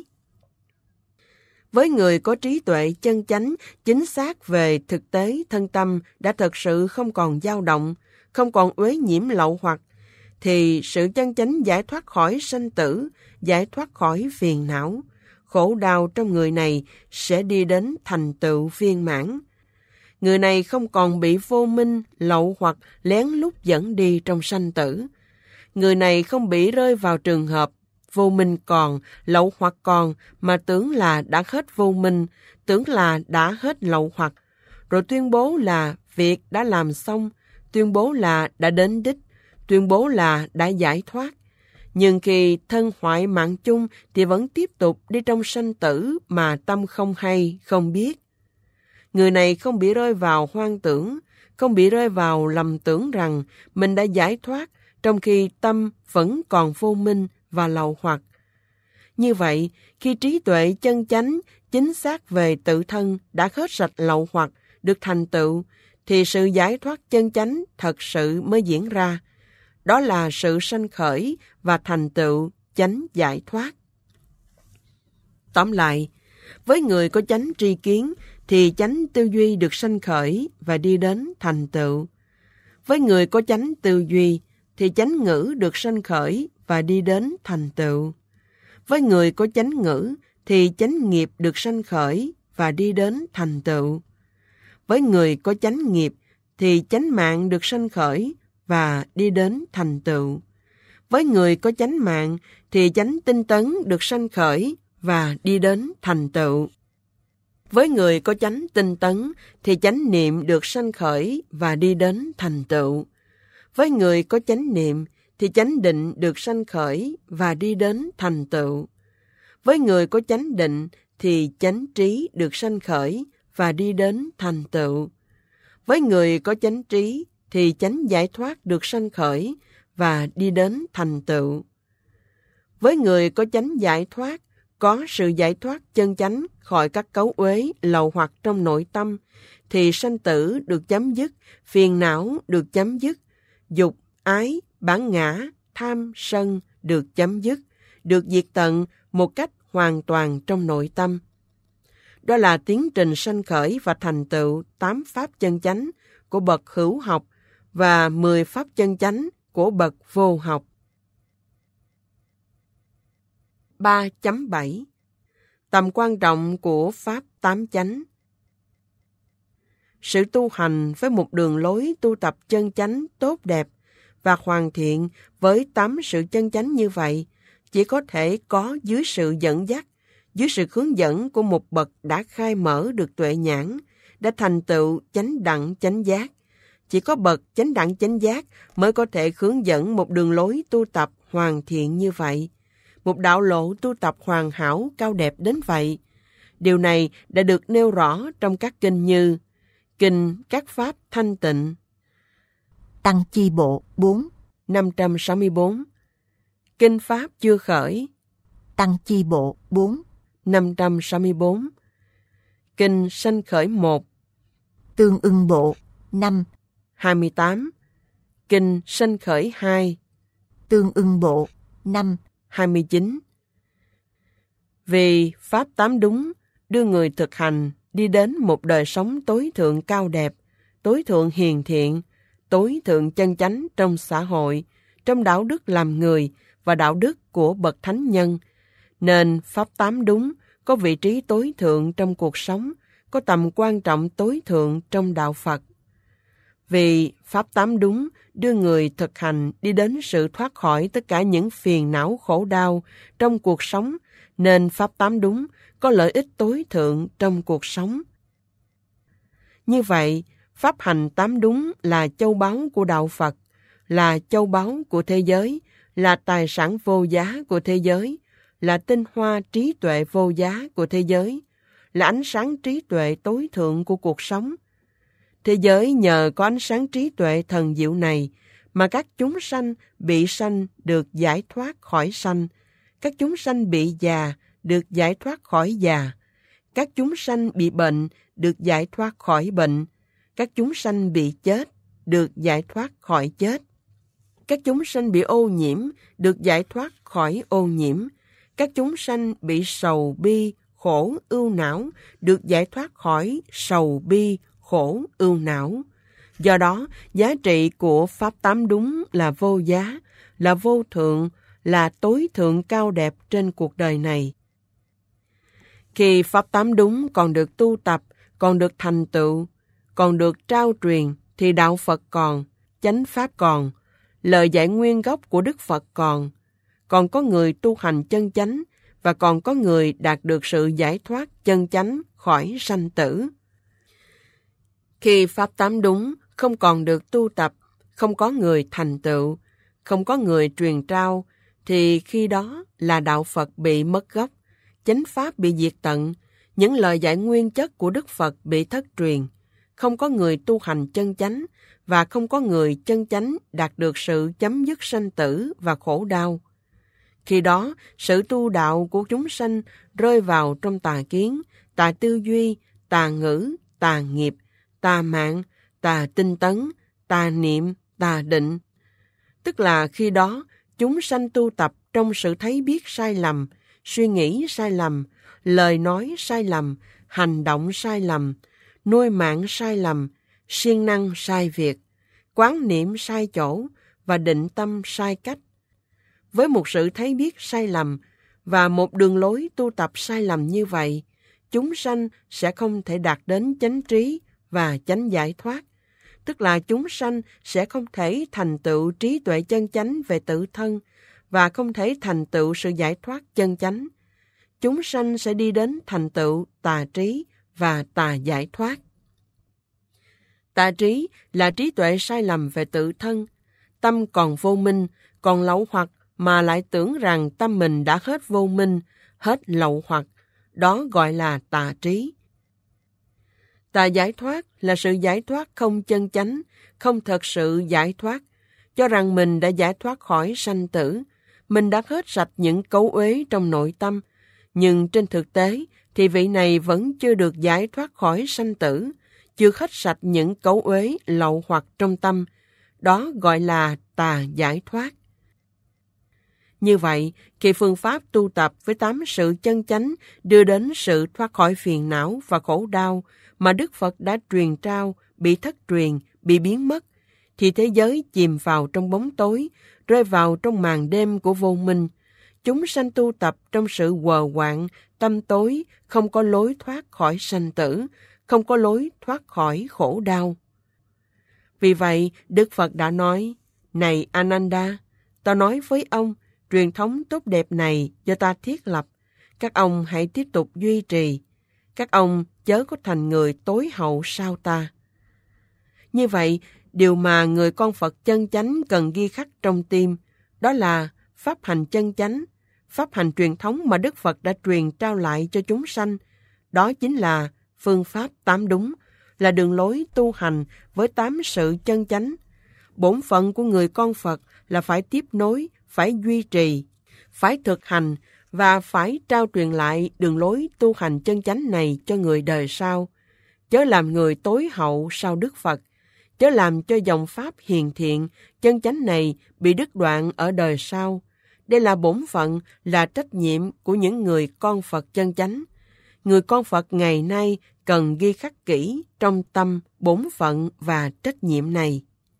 Với người có trí tuệ chân chánh, chính xác về thực tế thân tâm đã thật sự không còn dao động, không còn uế nhiễm lậu hoặc, thì sự chân chánh giải thoát khỏi sanh tử, giải thoát khỏi phiền não, khổ đau trong người này sẽ đi đến thành tựu viên mãn. Người này không còn bị vô minh, lậu hoặc lén lút dẫn đi trong sanh tử. Người này không bị rơi vào trường hợp vô minh còn, lậu hoặc còn, mà tưởng là đã hết vô minh, tưởng là đã hết lậu hoặc, rồi tuyên bố là việc đã làm xong, tuyên bố là đã đến đích, tuyên bố là đã giải thoát. Nhưng khi thân hoại mạng chung thì vẫn tiếp tục đi trong sanh tử mà tâm không hay, không biết. Người này không bị rơi vào hoang tưởng, không bị rơi vào lầm tưởng rằng mình đã giải thoát, trong khi tâm vẫn còn vô minh và lậu hoặc. Như vậy, khi trí tuệ chân chánh, chính xác về tự thân đã hết sạch lậu hoặc, được thành tựu, thì sự giải thoát chân chánh thật sự mới diễn ra. Đó là sự sanh khởi và thành tựu chánh giải thoát. Tóm lại, với người có chánh tri kiến thì chánh tư duy được sanh khởi và đi đến thành tựu. Với người có chánh tư duy thì chánh ngữ được sanh khởi và đi đến thành tựu. Với người có chánh ngữ thì chánh nghiệp được sanh khởi và đi đến thành tựu. Với người có chánh nghiệp thì chánh mạng được sanh khởi và đi đến thành tựu. Với người có chánh mạng thì chánh tinh tấn được sanh khởi và đi đến thành tựu. Với người có chánh tinh tấn thì chánh niệm được sanh khởi và đi đến thành tựu. Với người có chánh niệm thì chánh định được sanh khởi và đi đến thành tựu. Với người có chánh định thì chánh trí được sanh khởi và đi đến thành tựu. Với người có chánh trí thì chánh giải thoát được sanh khởi và đi đến thành tựu. Với người có chánh giải thoát, có sự giải thoát chân chánh khỏi các cấu uế lậu hoặc trong nội tâm, thì sanh tử được chấm dứt, phiền não được chấm dứt, dục, ái, bản ngã, tham, sân được chấm dứt, được diệt tận một cách hoàn toàn trong nội tâm. Đó là tiến trình sanh khởi và thành tựu 8 pháp chân chánh của bậc hữu học và 10 pháp chân chánh của bậc vô học. 3.7 Tầm quan trọng của pháp 8 chánh. Sự tu hành với một đường lối tu tập chân chánh tốt đẹp và hoàn thiện với 8 sự chân chánh như vậy chỉ có thể có dưới sự dẫn dắt, dưới sự hướng dẫn của một bậc đã khai mở được tuệ nhãn, đã thành tựu chánh đẳng chánh giác. Chỉ có bậc chánh đẳng chánh giác mới có thể hướng dẫn một đường lối tu tập hoàn thiện như vậy, một đạo lộ tu tập hoàn hảo cao đẹp đến vậy. Điều này đã được nêu rõ trong các kinh như Kinh Các Pháp Thanh Tịnh, Tăng Chi Bộ 4, 564, Kinh Pháp Chưa Khởi, Tăng Chi Bộ 4, 564, Kinh Sanh Khởi 1, Tương Ưng Bộ 5, 28, Kinh Sanh Khởi 2, Tương Ưng Bộ 5, 29. Vì Pháp 8 đúng đưa người thực hành đi đến một đời sống tối thượng cao đẹp, tối thượng hiền thiện, tối thượng chân chánh trong xã hội, trong đạo đức làm người và đạo đức của bậc thánh nhân, nên Pháp 8 đúng có vị trí tối thượng trong cuộc sống, có tầm quan trọng tối thượng trong đạo Phật. Vì Pháp 8 đúng đưa người thực hành đi đến sự thoát khỏi tất cả những phiền não khổ đau trong cuộc sống, nên Pháp 8 đúng có lợi ích tối thượng trong cuộc sống. Như vậy, Pháp hành 8 đúng là châu báu của đạo Phật, là châu báu của thế giới, là tài sản vô giá của thế giới, là tinh hoa trí tuệ vô giá của thế giới, là ánh sáng trí tuệ tối thượng của cuộc sống. Thế giới nhờ có ánh sáng trí tuệ thần diệu này mà các chúng sanh bị sanh được giải thoát khỏi sanh, các chúng sanh bị già được giải thoát khỏi già, các chúng sanh bị bệnh được giải thoát khỏi bệnh, các chúng sanh bị chết được giải thoát khỏi chết, các chúng sanh bị ô nhiễm được giải thoát khỏi ô nhiễm, các chúng sanh bị sầu bi, khổ, ưu não được giải thoát khỏi sầu bi, khổ, ưu não. Do đó, giá trị của Pháp 8 đúng là vô giá, là vô thượng, là tối thượng cao đẹp trên cuộc đời này. Khi Pháp 8 đúng còn được tu tập, còn được thành tựu, còn được trao truyền, thì đạo Phật còn, chánh Pháp còn, lời dạy nguyên gốc của Đức Phật còn, còn có người tu hành chân chánh, và còn có người đạt được sự giải thoát chân chánh khỏi sanh tử. Khi Pháp tám đúng không còn được tu tập, không có người thành tựu, không có người truyền trao, thì khi đó là đạo Phật bị mất gốc, chánh Pháp bị diệt tận, những lời dạy nguyên chất của Đức Phật bị thất truyền, không có người tu hành chân chánh, và không có người chân chánh đạt được sự chấm dứt sanh tử và khổ đau. Khi đó, sự tu đạo của chúng sanh rơi vào trong tà kiến, tà tư duy, tà ngữ, tà nghiệp, tà mạng, tà tinh tấn, tà niệm, tà định. Tức là khi đó, chúng sanh tu tập trong sự thấy biết sai lầm, suy nghĩ sai lầm, lời nói sai lầm, hành động sai lầm, nuôi mạng sai lầm, siêng năng sai việc, quán niệm sai chỗ và định tâm sai cách. Với một sự thấy biết sai lầm và một đường lối tu tập sai lầm như vậy, chúng sanh sẽ không thể đạt đến chánh trí và chánh giải thoát. Tức là chúng sanh sẽ không thể thành tựu trí tuệ chân chánh về tự thân và không thể thành tựu sự giải thoát chân chánh. Chúng sanh sẽ đi đến thành tựu tà trí và tà giải thoát. Tà trí là trí tuệ sai lầm về tự thân. Tâm còn vô minh, còn lậu hoặc mà lại tưởng rằng tâm mình đã hết vô minh, hết lậu hoặc. Đó gọi là tà trí. Tà giải thoát là sự giải thoát không chân chánh, không thật sự giải thoát, cho rằng mình đã giải thoát khỏi sanh tử, mình đã hết sạch những cấu uế trong nội tâm, nhưng trên thực tế thì vị này vẫn chưa được giải thoát khỏi sanh tử, chưa hết sạch những cấu uế lậu hoặc trong tâm. Đó gọi là tà giải thoát. Như vậy, khi phương pháp tu tập với 8 sự chân chánh đưa đến sự thoát khỏi phiền não và khổ đau mà Đức Phật đã truyền trao bị thất truyền, bị biến mất, thì thế giới chìm vào trong bóng tối, rơi vào trong màn đêm của vô minh. Chúng sanh tu tập trong sự quờ quạng, tâm tối, không có lối thoát khỏi sanh tử, không có lối thoát khỏi khổ đau. Vì vậy, Đức Phật đã nói, này Ananda, ta nói với ông, truyền thống tốt đẹp này do ta thiết lập, các ông hãy tiếp tục duy trì. Các ông chớ có thành người tối hậu sau ta. Như vậy, điều mà người con Phật chân chánh cần ghi khắc trong tim, đó là pháp hành chân chánh, pháp hành truyền thống mà Đức Phật đã truyền trao lại cho chúng sanh. Đó chính là phương pháp 8 đúng, là đường lối tu hành với 8 sự chân chánh. Bổn phận của người con Phật là phải tiếp nối, phải duy trì, phải thực hành và phải trao truyền lại đường lối tu hành chân chánh này cho người đời sau. Chớ làm người tối hậu sau Đức Phật, chớ làm cho dòng pháp hiền thiện, chân chánh này bị đứt đoạn ở đời sau. Đây là bổn phận, là trách nhiệm của những người con Phật chân chánh. Người con Phật ngày nay cần ghi khắc kỹ trong tâm bổn phận và trách nhiệm này.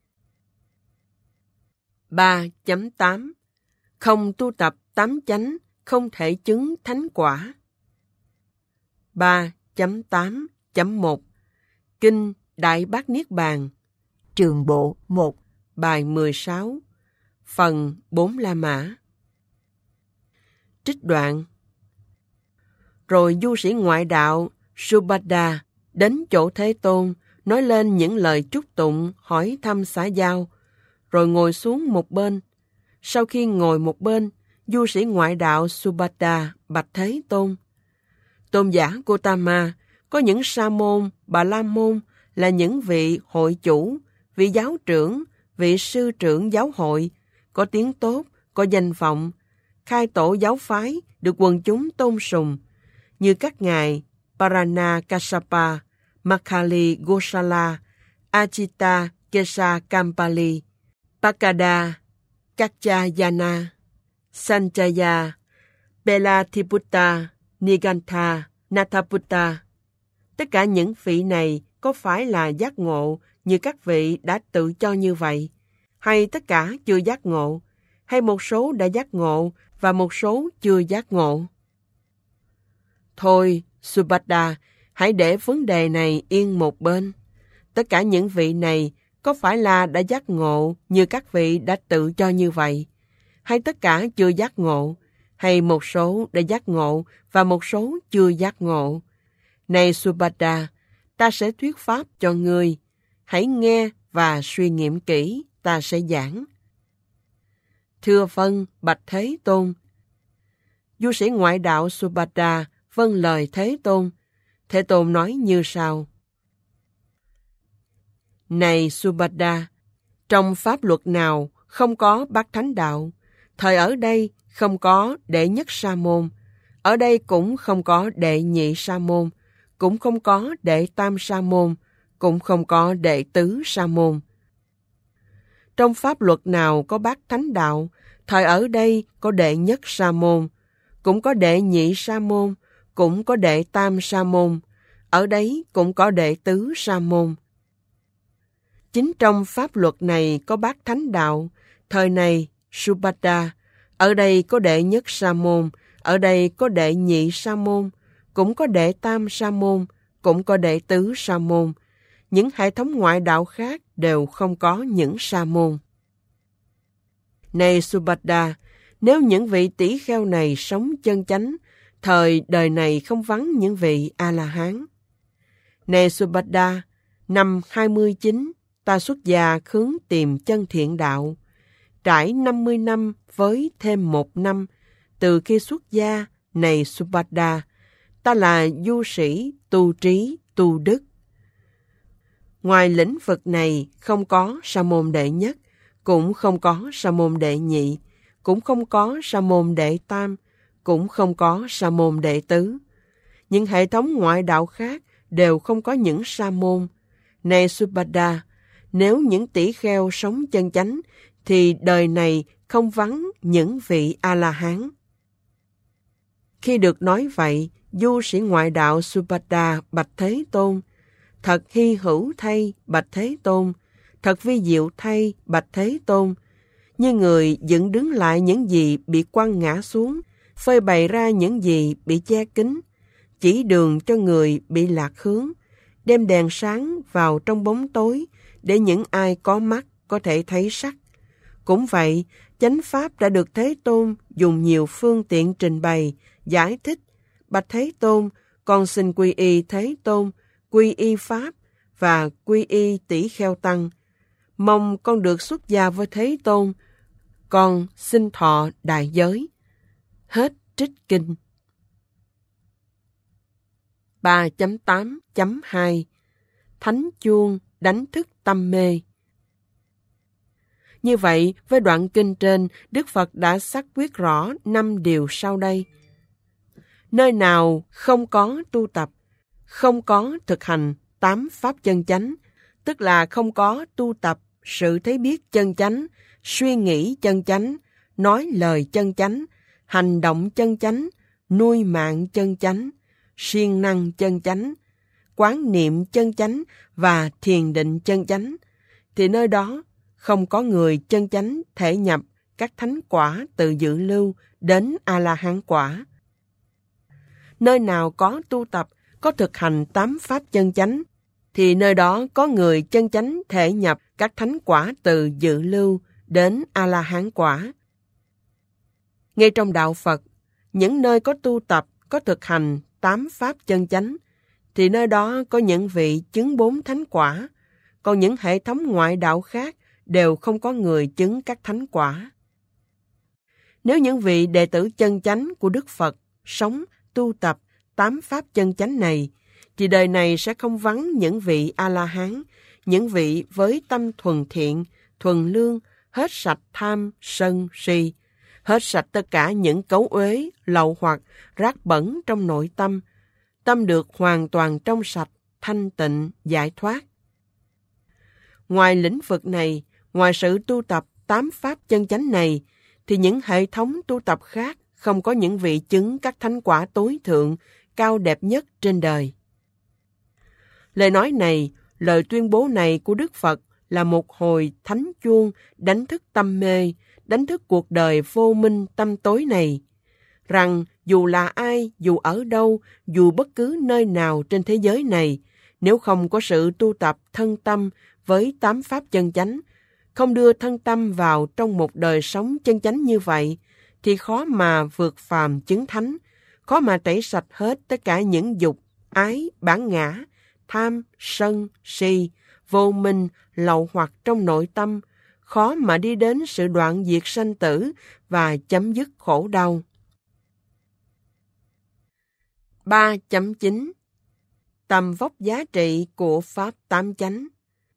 3.8 Không tu tập 8 chánh, không thể chứng thánh quả. 3.8.1 Kinh Đại Bát Niết Bàn, Trường Bộ 1, bài 16, phần 4 La Mã. Trích đoạn. Rồi du sĩ ngoại đạo Subhadda đến chỗ Thế Tôn, nói lên những lời chúc tụng, hỏi thăm xã giao, rồi ngồi xuống một bên. Sau khi ngồi một bên, du sĩ ngoại đạo Subhadda bạch Thế Tôn: Tôn giả Gotama, có những sa môn, bà la môn là những vị hội chủ, vị giáo trưởng, vị sư trưởng giáo hội, có tiếng tốt, có danh vọng, khai tổ giáo phái, được quần chúng tôn sùng, như các ngài Parana Kassapa, Makkali Gosala, Ajita Kesa Kampali, Pakada Kaccayana, Sanjaya, Belatthiputta, Nigantha, Nathaputta. Tất cả những vị này có phải là giác ngộ như các vị đã tự cho như vậy, hay tất cả chưa giác ngộ, hay một số đã giác ngộ và một số chưa giác ngộ? Thôi, Subhadda, hãy để vấn đề này yên một bên. Tất cả những vị này có phải là đã giác ngộ như các vị đã tự cho như vậy, hay tất cả chưa giác ngộ, hay một số đã giác ngộ và một số chưa giác ngộ? Này Subhadra, ta sẽ thuyết pháp cho ngươi. Hãy nghe và suy nghiệm kỹ, ta sẽ giảng. Thưa vâng, bạch Thế Tôn. Du sĩ ngoại đạo Subhadra vâng lời Thế Tôn. Thế Tôn nói như sau. Này Subhadra, trong pháp luật nào không có bát thánh đạo, thời ở đây không có đệ nhất sa môn, ở đây cũng không có đệ nhị sa môn, cũng không có đệ tam sa môn, cũng không có đệ tứ sa môn. Trong pháp luật nào có bát thánh đạo, thời ở đây có đệ nhất sa môn, cũng có đệ nhị sa môn, cũng có đệ tam sa môn, ở đấy cũng có đệ tứ sa môn. Chính trong pháp luật này có bát thánh đạo, thời này, Subhadra, ở đây có đệ nhất sa môn, ở đây có đệ nhị sa môn, cũng có đệ tam sa môn, cũng có đệ tứ sa môn. Những hệ thống ngoại đạo khác đều không có những sa môn. Này Subhadra, nếu những vị tỷ kheo này sống chân chánh, thời đời này không vắng những vị A-la-hán. Này Subhadra, năm 29, ta xuất gia hướng tìm chân thiện đạo. Trải 50 năm với thêm 1 năm, từ khi xuất gia, này Subhadra, ta là du sĩ, tu trí, tu đức. Ngoài lĩnh vực này không có sa môn đệ nhất, cũng không có sa môn đệ nhị, cũng không có sa môn đệ tam, cũng không có sa môn đệ tứ. Những hệ thống ngoại đạo khác đều không có những sa môn. Này Subhadra, nếu những tỷ kheo sống chân chánh, thì đời này không vắng những vị A-la-hán. Khi được nói vậy, du sĩ ngoại đạo Subhadra bạch Thế Tôn, thật hy hữu thay, bạch Thế Tôn, thật vi diệu thay, bạch Thế Tôn, như người dựng đứng lại những gì bị quăng ngã xuống, phơi bày ra những gì bị che kín, chỉ đường cho người bị lạc hướng, đem đèn sáng vào trong bóng tối để những ai có mắt có thể thấy sắc. Cũng vậy, chánh pháp đã được Thế Tôn dùng nhiều phương tiện trình bày, giải thích. Bạch Thế Tôn, con xin quy y Thế Tôn, quy y Pháp và quy y tỷ kheo tăng. Mong con được xuất gia với Thế Tôn. Con xin thọ đại giới. Hết trích kinh. 3.8.2 Thánh chuông đánh thức tâm mê. Như vậy, với đoạn kinh trên, Đức Phật đã xác quyết rõ 5 điều sau đây. Nơi nào không có tu tập, không có thực hành 8 pháp chân chánh, tức là không có tu tập sự thấy biết chân chánh, suy nghĩ chân chánh, nói lời chân chánh, hành động chân chánh, nuôi mạng chân chánh, siêng năng chân chánh, quán niệm chân chánh và thiền định chân chánh, thì nơi đó không có người chân chánh thể nhập các thánh quả từ dự lưu đến A-la-hán quả. Nơi nào có tu tập, có thực hành 8 pháp chân chánh, thì nơi đó có người chân chánh thể nhập các thánh quả từ dự lưu đến A-la-hán quả. Ngay trong đạo Phật, những nơi có tu tập, có thực hành 8 pháp chân chánh, thì nơi đó có những vị chứng 4 thánh quả, còn những hệ thống ngoại đạo khác đều không có người chứng các thánh quả. Nếu những vị đệ tử chân chánh của Đức Phật sống, tu tập 8 pháp chân chánh này, thì đời này sẽ không vắng những vị A-la-hán, những vị với tâm thuần thiện, thuần lương, hết sạch tham, sân, si, hết sạch tất cả những cấu uế, lậu hoặc, rác bẩn trong nội tâm, tâm được hoàn toàn trong sạch, thanh tịnh, giải thoát. Ngoài lĩnh vực này, ngoài sự tu tập 8 pháp chân chánh này, thì những hệ thống tu tập khác không có những vị chứng các thánh quả tối thượng, cao đẹp nhất trên đời. Lời nói này, lời tuyên bố này của Đức Phật là một hồi thánh chuông đánh thức tâm mê, đánh thức cuộc đời vô minh tâm tối này, rằng dù là ai, dù ở đâu, dù bất cứ nơi nào trên thế giới này, nếu không có sự tu tập thân tâm với 8 pháp chân chánh, không đưa thân tâm vào trong một đời sống chân chánh như vậy, thì khó mà vượt phàm chứng thánh, khó mà tẩy sạch hết tất cả những dục, ái, bản ngã, tham, sân, si, vô minh, lậu hoặc trong nội tâm, khó mà đi đến sự đoạn diệt sanh tử và chấm dứt khổ đau. 3.9 Tầm vóc giá trị của Pháp Tám Chánh.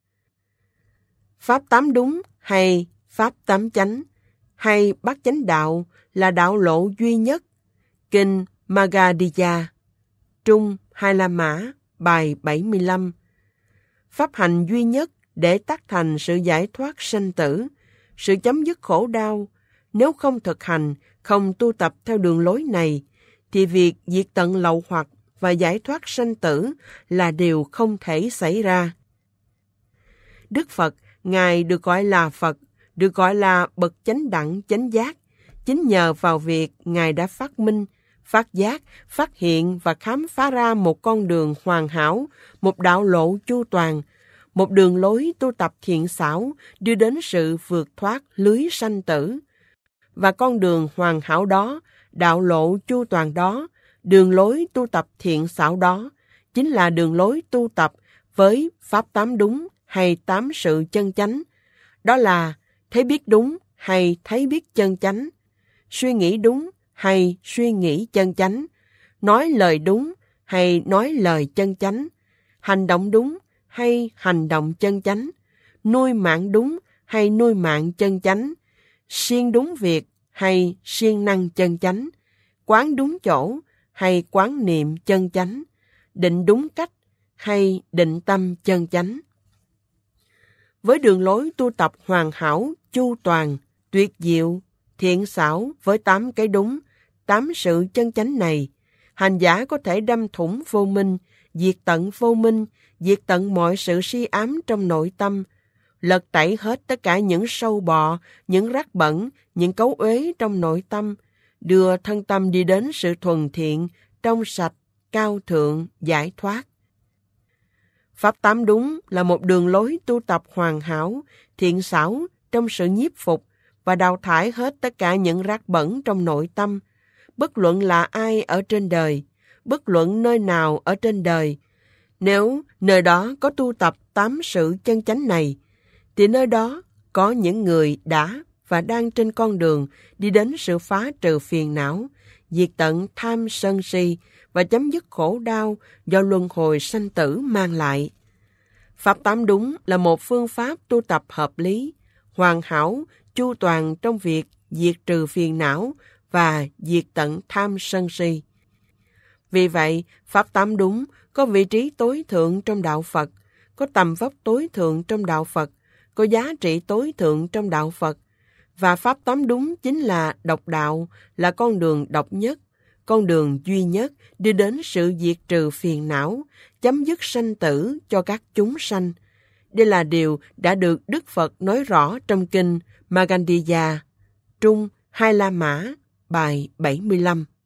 Pháp Tám Đúng hay Pháp Tám Chánh hay Bát Chánh Đạo là đạo lộ duy nhất. Kinh Magadhiya, Trung Hai La Mã, bài 75. Pháp hành duy nhất để tác thành sự giải thoát sanh tử, sự chấm dứt khổ đau. Nếu không thực hành, không tu tập theo đường lối này, thì việc diệt tận lậu hoặc và giải thoát sanh tử là điều không thể xảy ra. Đức Phật, Ngài được gọi là Phật, được gọi là bậc chánh đẳng chánh giác, chính nhờ vào việc Ngài đã phát minh, phát giác, phát hiện và khám phá ra một con đường hoàn hảo, một đạo lộ chu toàn, một đường lối tu tập thiện xảo đưa đến sự vượt thoát lưới sanh tử. Và con đường hoàn hảo đó, đạo lộ chu toàn đó, đường lối tu tập thiện xảo đó, chính là đường lối tu tập với Pháp Tám Đúng hay Tám Sự Chân Chánh. Đó là thấy biết đúng hay thấy biết chân chánh, suy nghĩ đúng hay suy nghĩ chân chánh, nói lời đúng hay nói lời chân chánh, hành động đúng hay hành động chân chánh, nuôi mạng đúng hay nuôi mạng chân chánh, siêng đúng việc hay siêng năng chân chánh, quán đúng chỗ hay quán niệm chân chánh, định đúng cách hay định tâm chân chánh. Với đường lối tu tập hoàn hảo, chu toàn, tuyệt diệu, thiện xảo với 8 cái đúng, 8 sự chân chánh này, hành giả có thể đâm thủng vô minh, diệt tận vô minh, diệt tận mọi sự si ám trong nội tâm, lật tẩy hết tất cả những sâu bọ, những rác bẩn, những cấu uế trong nội tâm, đưa thân tâm đi đến sự thuần thiện, trong sạch, cao thượng, giải thoát. Pháp Tám Đúng là một đường lối tu tập hoàn hảo, thiện xảo trong sự nhiếp phục và đào thải hết tất cả những rác bẩn trong nội tâm, bất luận là ai ở trên đời, bất luận nơi nào ở trên đời. Nếu nơi đó có tu tập 8 sự chân chánh này, thì nơi đó có những người đã và đang trên con đường đi đến sự phá trừ phiền não, diệt tận tham sân si và chấm dứt khổ đau do luân hồi sanh tử mang lại. Pháp Tám Đúng là một phương pháp tu tập hợp lý, hoàn hảo, chu toàn trong việc diệt trừ phiền não và diệt tận tham sân si. Vì vậy, Pháp Tám Đúng có vị trí tối thượng trong đạo Phật, có tầm vóc tối thượng trong đạo Phật, có giá trị tối thượng trong đạo Phật. Và Pháp Tám Đúng chính là độc đạo, là con đường độc nhất, con đường duy nhất đưa đến sự diệt trừ phiền não, chấm dứt sanh tử cho các chúng sanh. Đây là điều đã được Đức Phật nói rõ trong kinh Magadhiya, Trung Hai La Mã, bài 75.